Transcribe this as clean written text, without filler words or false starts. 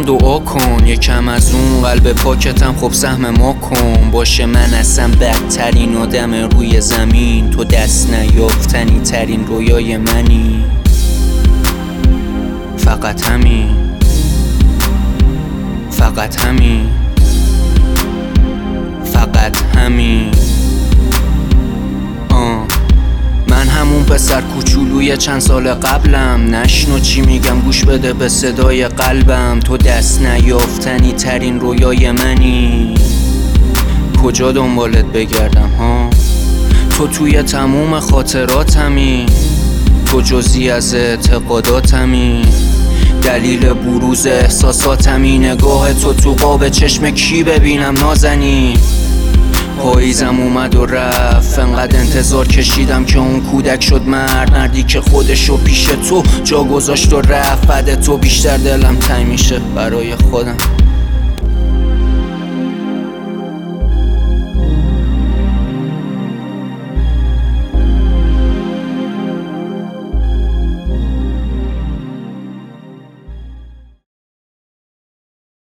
برام دعا کن، یکم از اون قلب پاکتم خب سهم ما کن. باشه من اصلا بدترین آدم روی زمین، تو دست نیافتنی ترین رویای منی. فقط همین، فقط همین، فقط همین. من همون پسر کوچولوی چند سال قبلم، نشنو چی میگم گوش بده به صدای قلبم. تو دست نیافتنی ترین رویای منی، کجا دنبالت بگردم ها؟ تو توی تموم خاطراتمی، تو جزئی از اعتقاداتمی، دلیل بروز احساساتمی. نگاه تو قاب چشم کی ببینم نازنی؟ پاییزم اومد و رفت، انقدر انتظار کشیدم که اون کودک شد مرد. مردی که خودشو پیش تو جا گذاشت و رفت. بعد تو بیشتر دلم تنگ میشه برای خودم.